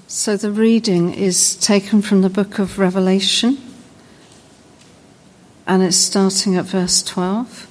So the reading is taken from the book of Revelation, and it's starting at verse 12.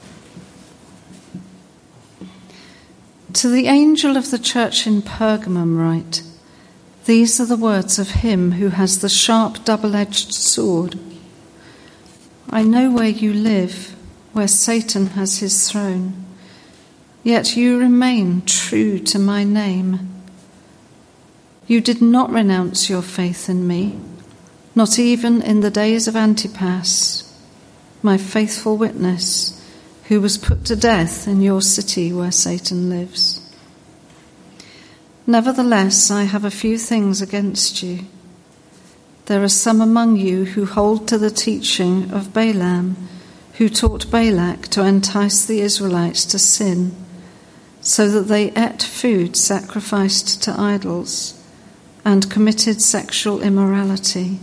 To the angel of the church in Pergamum write, these are the words of him who has the sharp double-edged sword. I know where you live, where Satan has his throne, yet you remain true to my name. You did not renounce your faith in me, not even in the days of Antipas, my faithful witness, who was put to death in your city where Satan lives. Nevertheless, I have a few things against you. There are some among you who hold to the teaching of Balaam, who taught Balak to entice the Israelites to sin, so that they ate food sacrificed to idols and committed sexual immorality.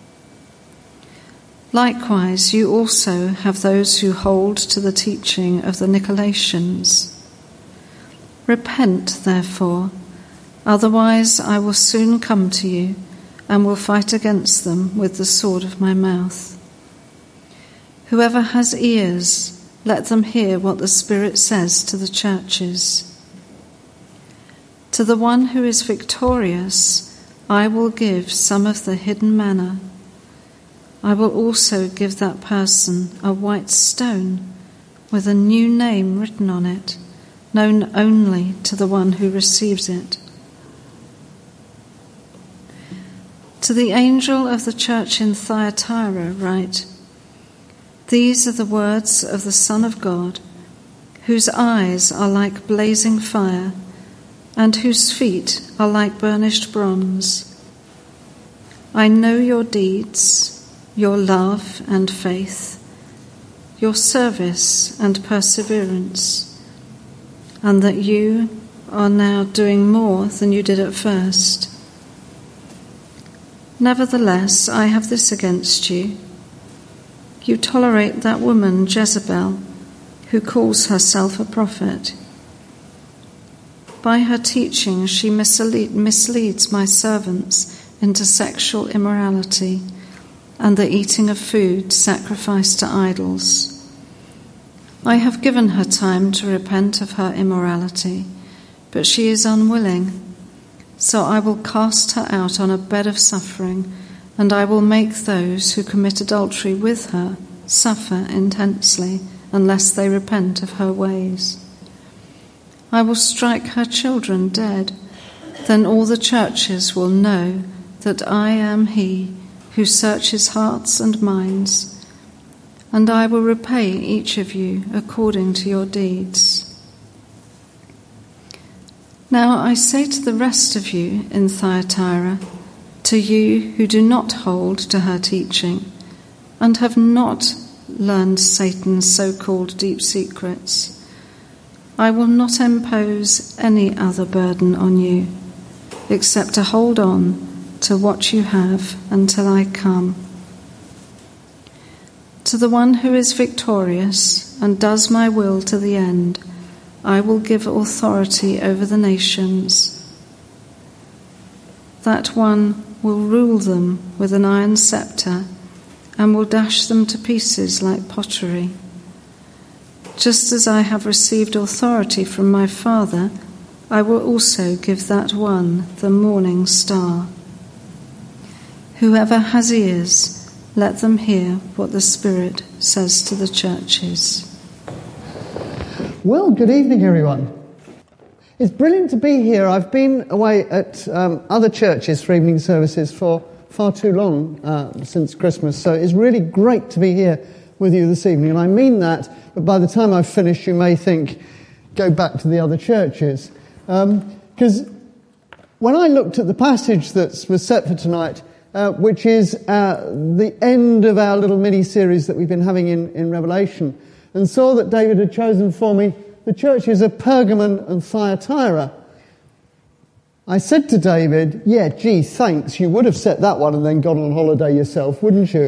Likewise, you also have those who hold to the teaching of the Nicolaitans. Repent, therefore, otherwise I will soon come to you and will fight against them with the sword of my mouth. Whoever has ears, let them hear what the Spirit says to the churches. To the one who is victorious, I will give some of the hidden manna. I will also give that person a white stone with a new name written on it, known only to the one who receives it. To the angel of the church in Thyatira write, these are the words of the Son of God, whose eyes are like blazing fire, and whose feet are like burnished bronze. I know your deeds, your love and faith, your service and perseverance, and that you are now doing more than you did at first. Nevertheless, I have this against you. You tolerate that woman Jezebel, who calls herself a prophet. By her teaching, she misleads my servants into sexual immorality and the eating of food sacrificed to idols. I have given her time to repent of her immorality, but she is unwilling. So I will cast her out on a bed of suffering, and I will make those who commit adultery with her suffer intensely unless they repent of her ways. I will strike her children dead. Then all the churches will know that I am he who searches hearts and minds, and I will repay each of you according to your deeds. Now I say to the rest of you in Thyatira, to you who do not hold to her teaching and have not learned Satan's so-called deep secrets, I will not impose any other burden on you except to hold on to what you have until I come. To the one who is victorious and does my will to the end, I will give authority over the nations. That one will rule them with an iron scepter and will dash them to pieces like pottery. Just as I have received authority from my Father, I will also give that one the morning star. Whoever has ears, let them hear what the Spirit says to the churches. Well, good evening, everyone. It's brilliant to be here. I've been away at other churches for evening services for far too long since Christmas, so it's really great to be here with you this evening. And I mean that, but by the time I've finished, you may think, go back to the other churches. Because when I looked at the passage that was set for tonight, which is the end of our little mini-series that we've been having in Revelation, and saw that David had chosen for me the churches of Pergamon and Thyatira, I said to David, yeah, gee, thanks, you would have set that one and then gone on holiday yourself, wouldn't you?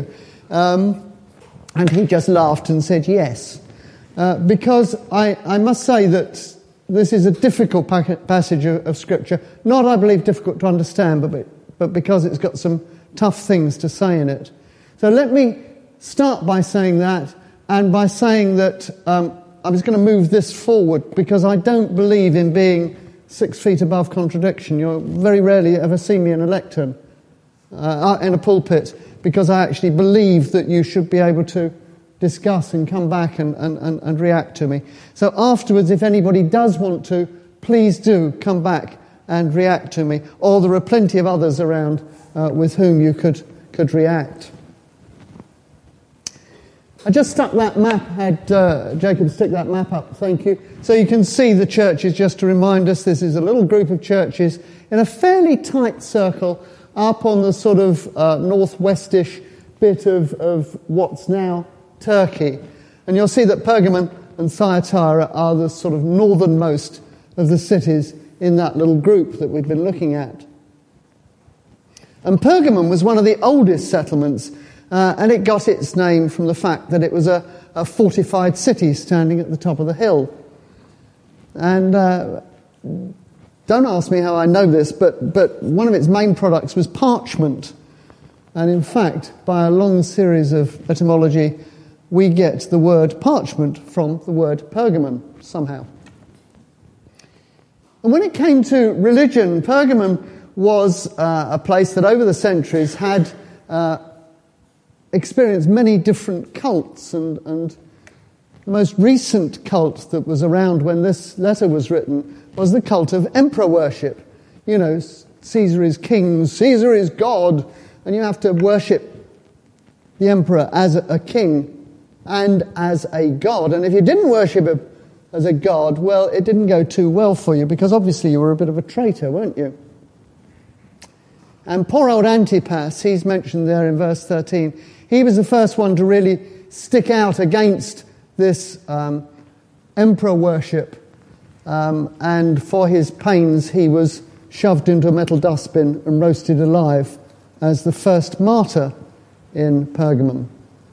And he just laughed and said yes. Because I must say that this is a difficult passage of Scripture. Not, I believe, difficult to understand, but because it's got some tough things to say in it. So let me start by saying that, and by saying that I was going to move this forward because I don't believe in being 6 feet above contradiction. You'll very rarely ever see me in a lectern, in a pulpit, because I actually believe that you should be able to discuss and come back and react to me. So afterwards, if anybody does want to, please do come back and react to me. Or there are plenty of others around with whom you could react. I just stuck that map, had Jacob stick that map up, thank you. So you can see the churches, just to remind us, this is a little group of churches in a fairly tight circle up on the sort of northwestish bit of what's now Turkey. And you'll see that Pergamon and Thyatira are the sort of northernmost of the cities in that little group that we've been looking at. And Pergamon was one of the oldest settlements, and it got its name from the fact that it was a fortified city standing at the top of the hill. And don't ask me how I know this, but one of its main products was parchment. And in fact, by a long series of etymology, we get the word parchment from the word Pergamon, somehow. And when it came to religion, Pergamon was a place that over the centuries had experienced many different cults, and the most recent cult that was around when this letter was written was the cult of emperor worship. You know, Caesar is king, Caesar is God, and you have to worship the emperor as a king and as a god. And if you didn't worship him as a god, well, it didn't go too well for you, because obviously you were a bit of a traitor, weren't you? And poor old Antipas, he's mentioned there in verse 13, he was the first one to really stick out against this emperor worship. And for his pains, he was shoved into a metal dustbin and roasted alive as the first martyr in Pergamum.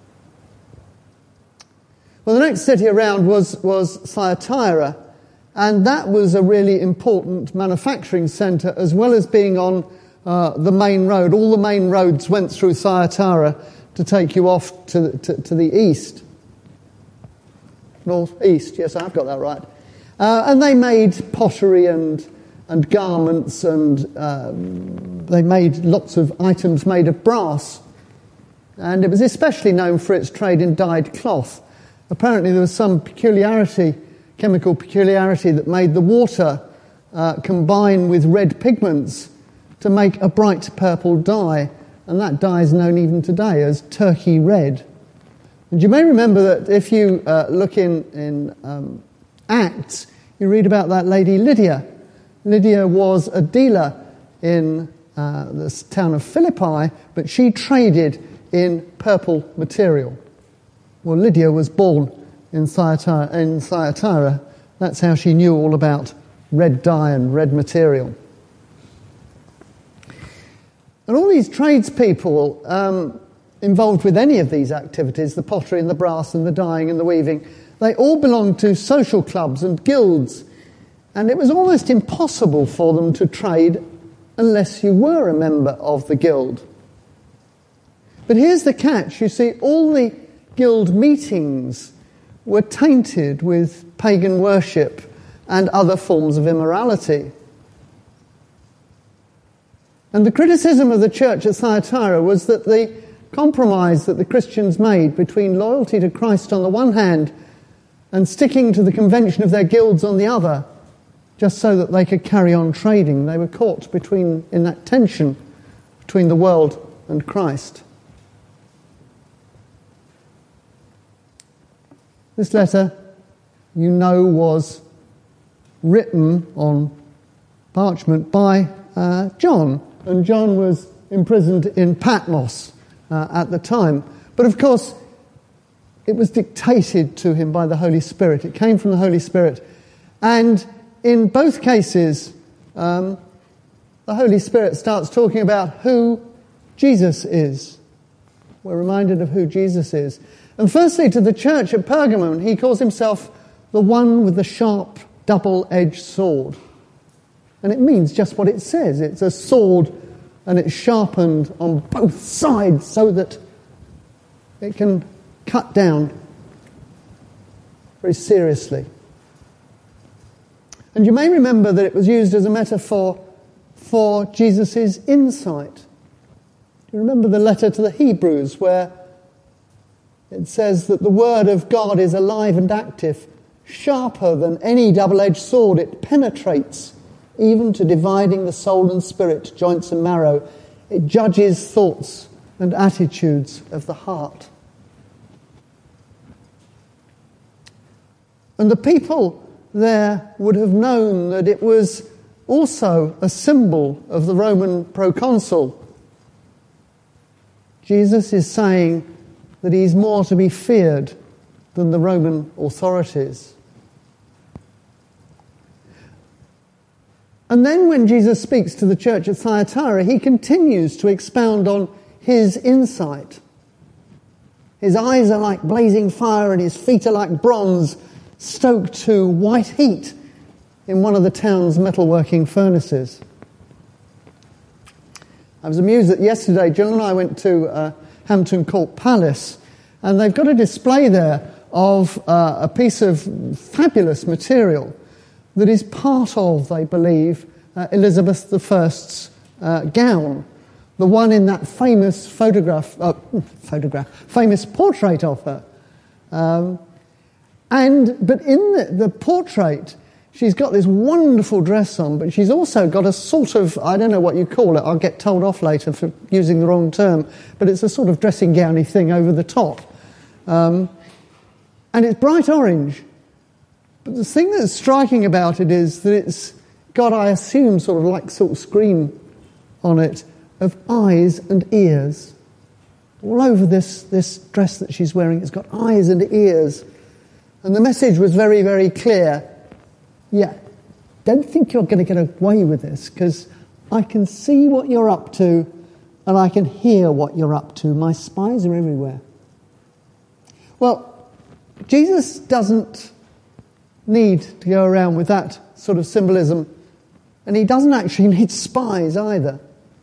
Well, the next city around was Thyatira, and that was a really important manufacturing centre, as well as being on the main road. All the main roads went through Thyatira to take you off to the east. North-east, yes, I've got that right. And they made pottery and garments, and they made lots of items made of brass. And it was especially known for its trade in dyed cloth. Apparently there was some chemical peculiarity, that made the water combine with red pigments to make a bright purple dye. And that dye is known even today as Turkey red. And you may remember that if you look in Acts, you read about that lady Lydia. Lydia was a dealer in the town of Philippi, but she traded in purple material. Well, Lydia was born in Thyatira. That's how she knew all about red dye and red material. And all these tradespeople involved with any of these activities, the pottery and the brass and the dyeing and the weaving, they all belonged to social clubs and guilds. And it was almost impossible for them to trade unless you were a member of the guild. But here's the catch. You see, all the guild meetings were tainted with pagan worship and other forms of immorality. And the criticism of the church at Thyatira was that the compromise that the Christians made between loyalty to Christ on the one hand and sticking to the convention of their guilds on the other, just so that they could carry on trading. They were caught in that tension between the world and Christ. This letter, you know, was written on parchment by John, and John was imprisoned in Patmos at the time. But of course, it was dictated to him by the Holy Spirit. It came from the Holy Spirit. And in both cases, the Holy Spirit starts talking about who Jesus is. We're reminded of who Jesus is. And firstly, to the church at Pergamon, he calls himself the one with the sharp double-edged sword. And it means just what it says. It's a sword and it's sharpened on both sides so that it can cut down very seriously. And you may remember that it was used as a metaphor for Jesus' insight. You remember the letter to the Hebrews where it says that the word of God is alive and active, sharper than any double-edged sword. It penetrates even to dividing the soul and spirit, joints and marrow. It judges thoughts and attitudes of the heart. And the people there would have known that it was also a symbol of the Roman proconsul. Jesus is saying that he's more to be feared than the Roman authorities. And then when Jesus speaks to the church at Thyatira, he continues to expound on his insight. His eyes are like blazing fire and his feet are like bronze, stoked to white heat in one of the town's metalworking furnaces. I was amused that yesterday Jill and I went to Hampton Court Palace, and they've got a display there of a piece of fabulous material that is part of, they believe, Elizabeth I's gown, the one in that famous famous portrait of her. But in the portrait, she's got this wonderful dress on, but she's also got a sort of, I don't know what you call it, I'll get told off later for using the wrong term, but it's a sort of dressing gowny thing over the top. And it's bright orange. But the thing that's striking about it is that it's got, I assume, sort of like silk screen on it of eyes and ears. All over this dress that she's wearing, it's got eyes and ears. And the message was very, very clear. Yeah, don't think you're going to get away with this, because I can see what you're up to and I can hear what you're up to. My spies are everywhere. Well, Jesus doesn't need to go around with that sort of symbolism, and he doesn't actually need spies either.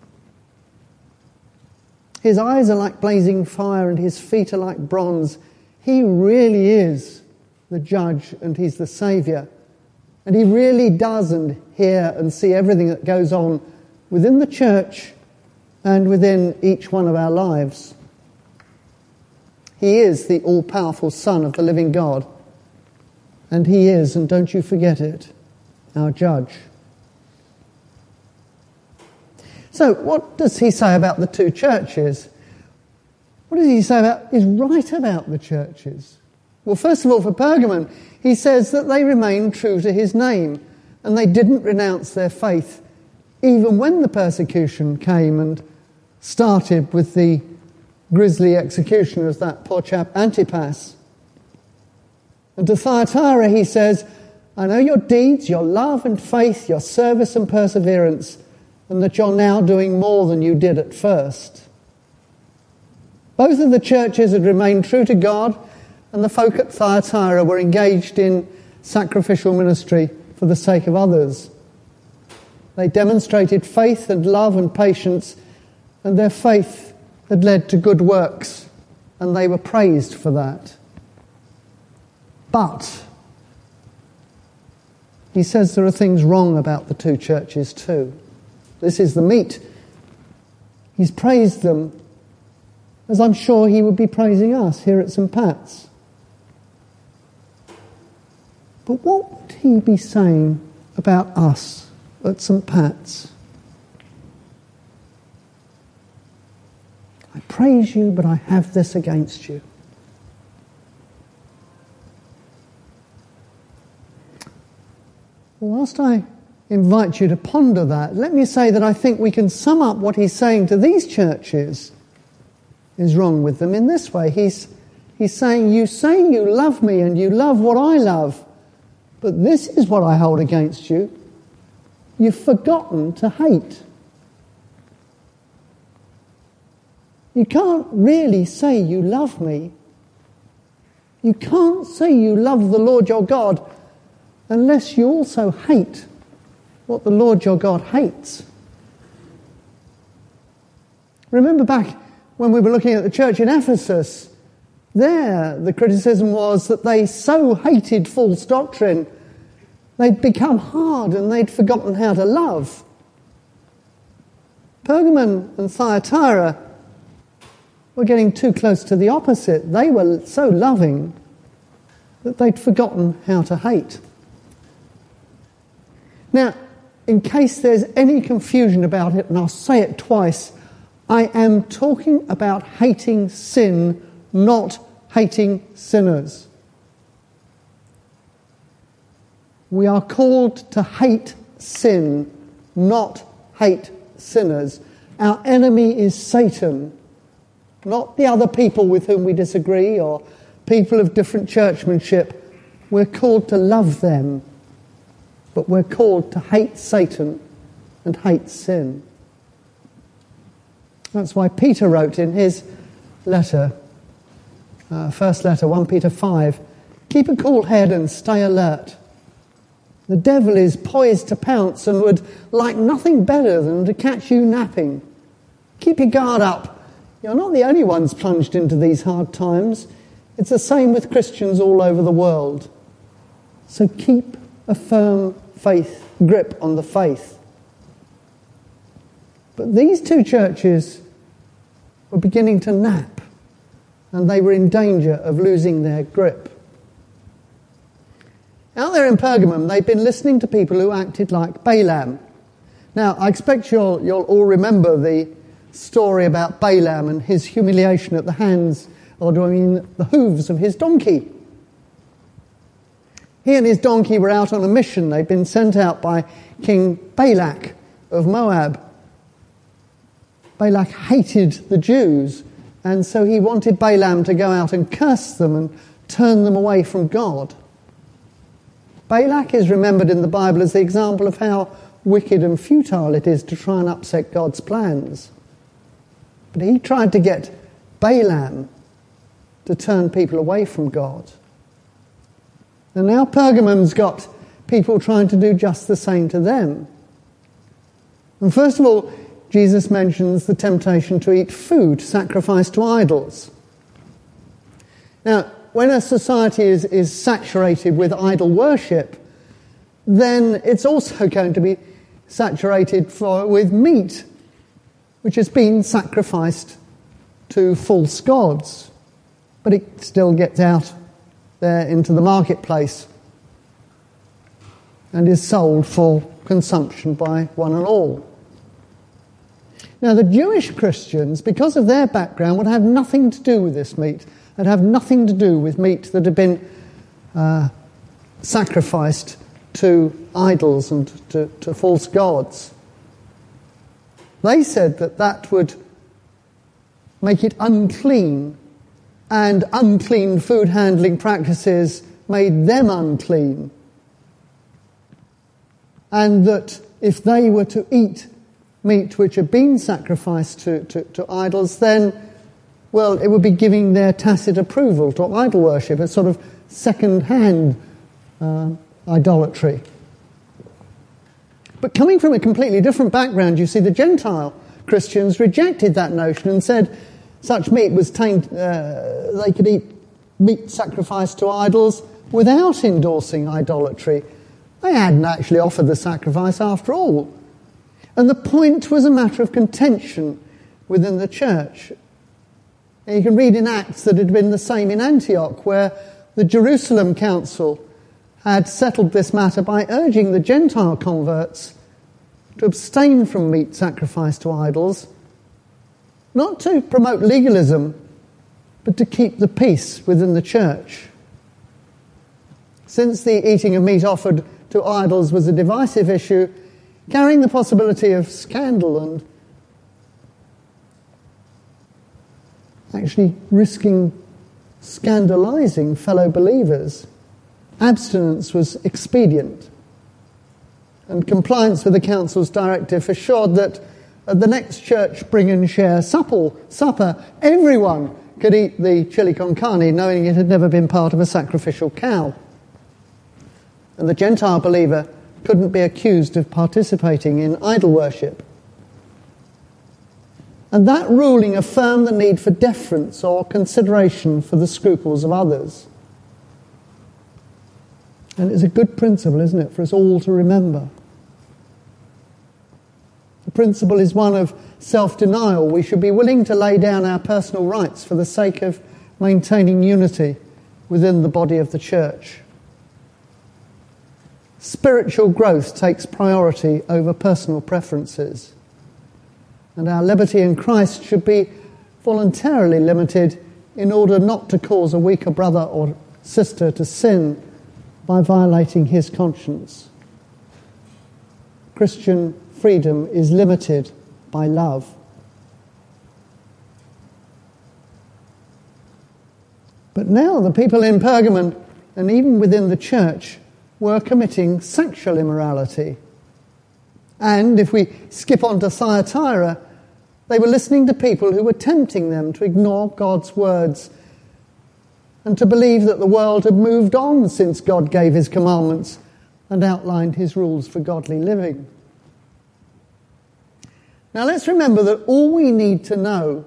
His eyes are like blazing fire and his feet are like bronze. He really is the judge and he's the saviour. And he really does hear and see everything that goes on within the church and within each one of our lives. He is the all-powerful Son of the living God. And he is, and don't you forget it, our judge. So what does he say about the two churches? What does he say is right about the churches? Well, first of all, for Pergamon, he says that they remained true to his name and they didn't renounce their faith even when the persecution came and started with the grisly execution of that poor chap Antipas. And to Thyatira he says, I know your deeds, your love and faith, your service and perseverance, and that you're now doing more than you did at first. Both of the churches had remained true to God, and the folk at Thyatira were engaged in sacrificial ministry for the sake of others. They demonstrated faith and love and patience, and their faith had led to good works, and they were praised for that. But he says there are things wrong about the two churches too. This is the meat. He's praised them as I'm sure he would be praising us here at St. Pat's. But what would he be saying about us at St. Pat's? I praise you, but I have this against you. Well, whilst I invite you to ponder that, let me say that I think we can sum up what he's saying to these churches is wrong with them in this way. He's saying, you say you love me and you love what I love, but this is what I hold against you. You've forgotten to hate. You can't really say you love me. You can't say you love the Lord your God unless you also hate what the Lord your God hates. Remember back when we were looking at the church in Ephesus, there the criticism was that they so hated false doctrine, they'd become hard and they'd forgotten how to love. Pergamon and Thyatira were getting too close to the opposite. They were so loving that they'd forgotten how to hate. Now, in case there's any confusion about it, and I'll say it twice, I am talking about hating sin, not hating sinners. We are called to hate sin, not hate sinners. Our enemy is Satan, not the other people with whom we disagree or people of different churchmanship. We're called to love them, but we're called to hate Satan and hate sin. That's why Peter wrote in his letter, first letter, 1 Peter 5, keep a cool head and stay alert. The devil is poised to pounce and would like nothing better than to catch you napping. Keep your guard up. You're not the only ones plunged into these hard times. It's the same with Christians all over the world. So keep a firm grip on the faith. But these two churches were beginning to nap, and they were in danger of losing their grip. Out there in Pergamum, they'd been listening to people who acted like Balaam. Now, I expect you'll all remember the story about Balaam and his humiliation at the hands, the hooves of his donkey. He and his donkey were out on a mission. They'd been sent out by King Balak of Moab. Balak hated the Jews, and so he wanted Balaam to go out and curse them and turn them away from God. Balak is remembered in the Bible as the example of how wicked and futile it is to try and upset God's plans. But he tried to get Balaam to turn people away from God. And now Pergamum's got people trying to do just the same to them. And first of all, Jesus mentions the temptation to eat food sacrificed to idols. Now, when a society is saturated with idol worship, then it's also going to be saturated with meat, which has been sacrificed to false gods. But it still gets out there into the marketplace and is sold for consumption by one and all. Now, the Jewish Christians, because of their background, would have nothing to do with this meat. It'd have nothing to do with meat that had been sacrificed to idols and to false gods. They said that would make it unclean, and unclean food handling practices made them unclean. And that if they were to eat meat which had been sacrificed to idols, then, well, it would be giving their tacit approval to idol worship, a sort of second-hand idolatry. But coming from a completely different background, you see, the Gentile Christians rejected that notion and said such meat was they could eat meat sacrificed to idols without endorsing idolatry. They hadn't actually offered the sacrifice after all. And the point was a matter of contention within the church. And you can read in Acts that it had been the same in Antioch, where the Jerusalem Council had settled this matter by urging the Gentile converts to abstain from meat sacrificed to idols, not to promote legalism, but to keep the peace within the church. Since the eating of meat offered to idols was a divisive issue, carrying the possibility of scandal and actually risking scandalizing fellow believers, abstinence was expedient. And compliance with the council's directive assured that at the next church bring and share supper, everyone could eat the chili con carne, knowing it had never been part of a sacrificial cow. and the Gentile believer couldn't be accused of participating in idol worship. And that ruling affirmed the need for deference or consideration for the scruples of others. And it's a good principle, isn't it, for us all to remember. The principle is one of self-denial. We should be willing to lay down our personal rights for the sake of maintaining unity within the body of the church. Spiritual growth takes priority over personal preferences. And our liberty in Christ should be voluntarily limited in order not to cause a weaker brother or sister to sin by violating his conscience. Christian freedom is limited by love. But now the people in Pergamon, and even within the church, were committing sexual immorality. And if we skip on to Thyatira, they were listening to people who were tempting them to ignore God's words and to believe that the world had moved on since God gave his commandments and outlined his rules for godly living. Now let's remember that all we need to know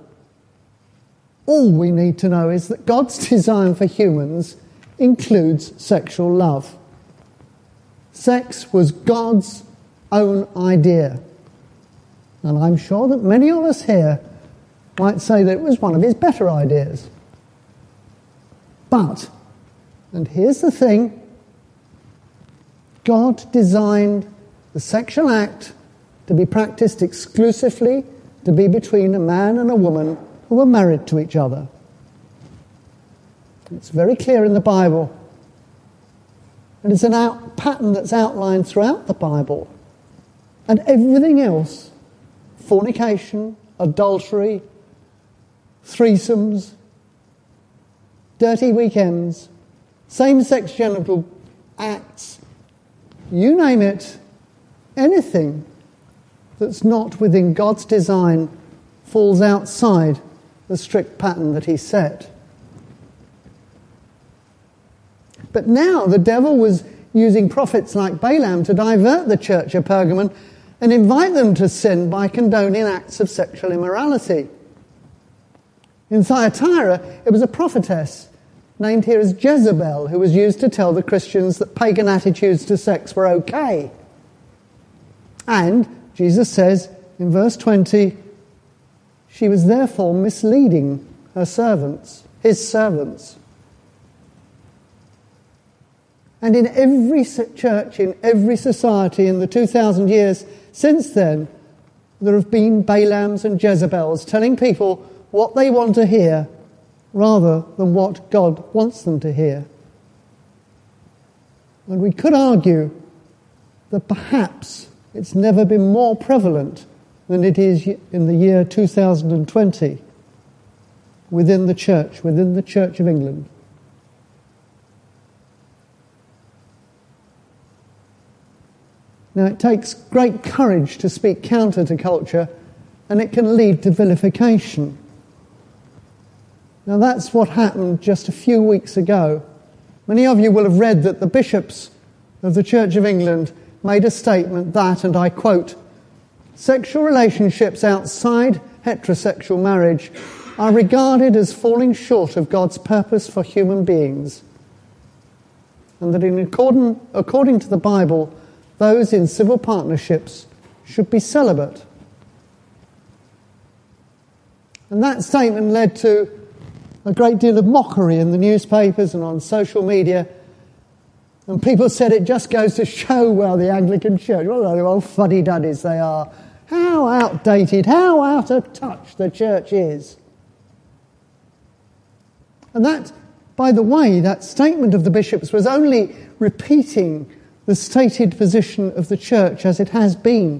is that God's design for humans includes sexual love. Sex was God's own idea. And I'm sure that many of us here might say that it was one of his better ideas. But, and here's the thing, God designed the sexual act to be practiced exclusively to be between a man and a woman who were married to each other. It's very clear in the Bible. And it's a pattern that's outlined throughout the Bible. And everything else, fornication, adultery, threesomes, dirty weekends, same-sex genital acts, you name it, anything that's not within God's design falls outside the strict pattern that he set. But now the devil was using prophets like Balaam to divert the church of Pergamon and invite them to sin by condoning acts of sexual immorality. In Thyatira, it was a prophetess named here as Jezebel who was used to tell the Christians that pagan attitudes to sex were okay. And Jesus says in verse 20, she was therefore misleading her servants, his servants. And in every church, in every society in the 2,000 years since then, there have been Balaams and Jezebels telling people what they want to hear rather than what God wants them to hear. And we could argue that perhaps it's never been more prevalent than it is in the year 2020 within the Church of England. Now, it takes great courage to speak counter to culture, and it can lead to vilification. Now, that's what happened just a few weeks ago. Many of you will have read that the bishops of the Church of England made a statement that, and I quote, "Sexual relationships outside heterosexual marriage are regarded as falling short of God's purpose for human beings, and that according to the Bible, those in civil partnerships should be celibate." And that statement led to a great deal of mockery in the newspapers and on social media. And people said it just goes to show, well, the Anglican Church, what are the old fuddy-duddies they are. How outdated, how out of touch the church is. And that, by the way, that statement of the bishops was only repeating the stated position of the church as it has been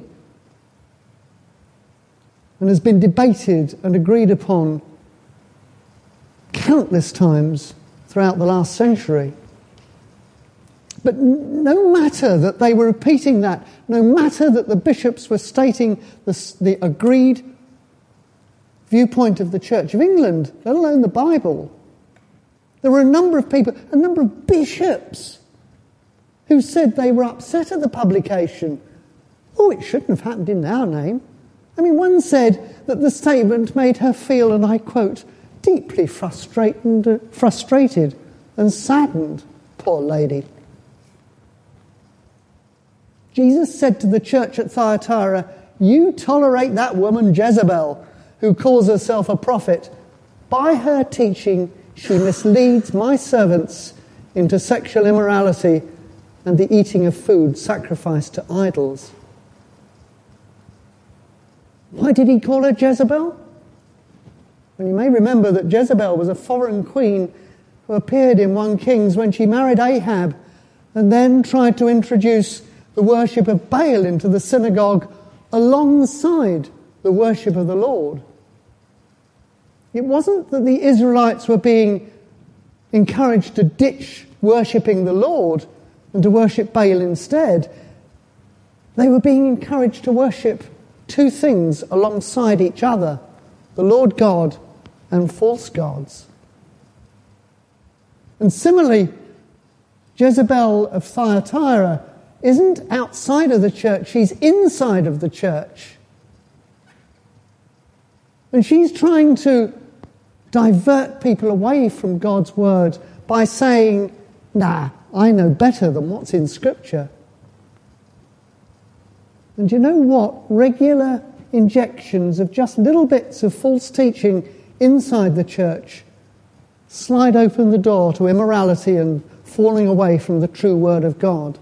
and has been debated and agreed upon countless times throughout the last century. But no matter that they were repeating that, no matter that the bishops were stating the agreed viewpoint of the Church of England, let alone the Bible, there were a number of people, a number of bishops who said they were upset at the publication. Oh, it shouldn't have happened in our name. I mean, one said that the statement made her feel, and I quote, deeply frustrated and saddened, poor lady. Jesus said to the church at Thyatira, "You tolerate that woman Jezebel, who calls herself a prophet. By her teaching, she misleads my servants into sexual immorality and the eating of food sacrificed to idols." Why did he call her Jezebel? Well, you may remember that Jezebel was a foreign queen who appeared in 1 Kings when she married Ahab and then tried to introduce the worship of Baal into the synagogue alongside the worship of the Lord. It wasn't that the Israelites were being encouraged to ditch worshipping the Lord and to worship Baal instead. They were being encouraged to worship two things alongside each other, the Lord God and false gods. And similarly, Jezebel of Thyatira isn't outside of the church, she's inside of the church. And she's trying to divert people away from God's word by saying, "Nah, I know better than what's in Scripture." And you know what? Regular injections of just little bits of false teaching inside the church slide open the door to immorality and falling away from the true word of God.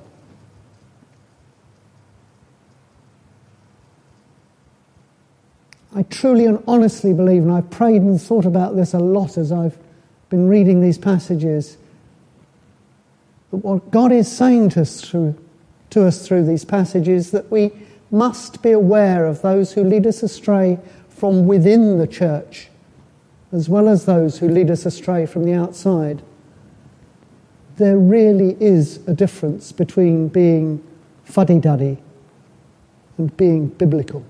I truly and honestly believe, and I've prayed and thought about this a lot as I've been reading these passages, that what God is saying to us through these passages, that we must be aware of those who lead us astray from within the church, as well as those who lead us astray from the outside. There really is a difference between being fuddy-duddy and being biblical.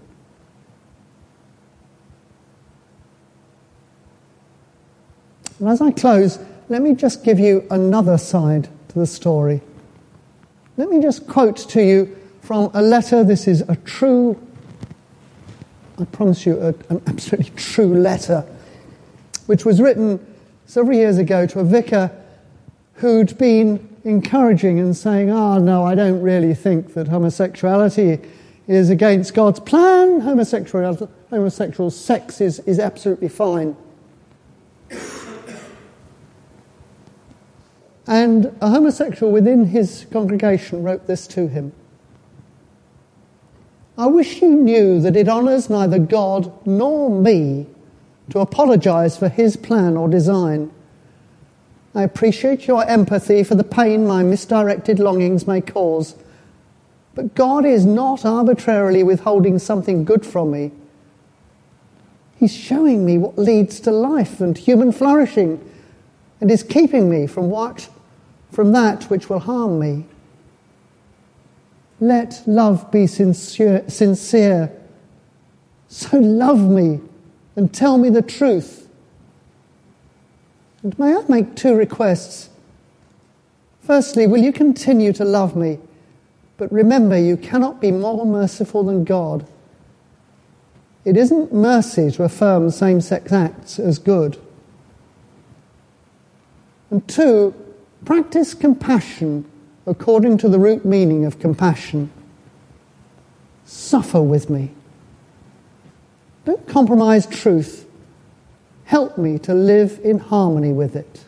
And as I close, let me just give you another side to the story. Let me just quote to you from a letter. This is a true, I promise you, an absolutely true letter, which was written several years ago to a vicar who'd been encouraging and saying, no, I don't really think that homosexuality is against God's plan. Homosexual sex is absolutely fine. And a homosexual within his congregation wrote this to him: "I wish you knew that it honours neither God nor me to apologise for his plan or design. I appreciate your empathy for the pain my misdirected longings may cause, but God is not arbitrarily withholding something good from me. He's showing me what leads to life and human flourishing, and is keeping me from that which will harm me. Let love be sincere. So love me and tell me the truth. And may I make two requests? Firstly, will you continue to love me? But remember, you cannot be more merciful than God. It isn't mercy to affirm same-sex acts as good. And two, practice compassion according to the root meaning of compassion. Suffer with me. Don't compromise truth. Help me to live in harmony with it.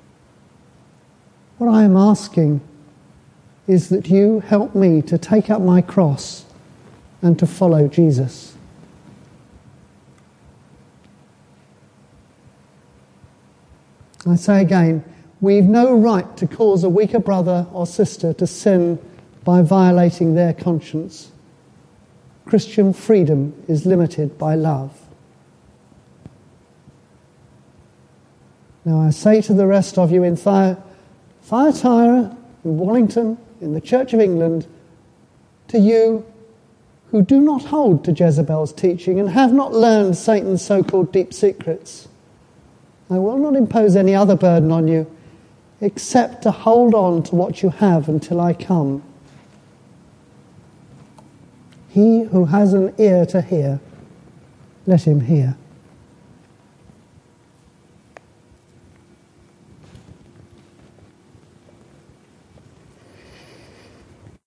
What I am asking is that you help me to take up my cross and to follow Jesus." I say again, we've no right to cause a weaker brother or sister to sin by violating their conscience. Christian freedom is limited by love. Now I say to the rest of you in Thyatira, in Wallington, in the Church of England, to you who do not hold to Jezebel's teaching and have not learned Satan's so-called deep secrets, I will not impose any other burden on you except to hold on to what you have until I come. He who has an ear to hear, let him hear.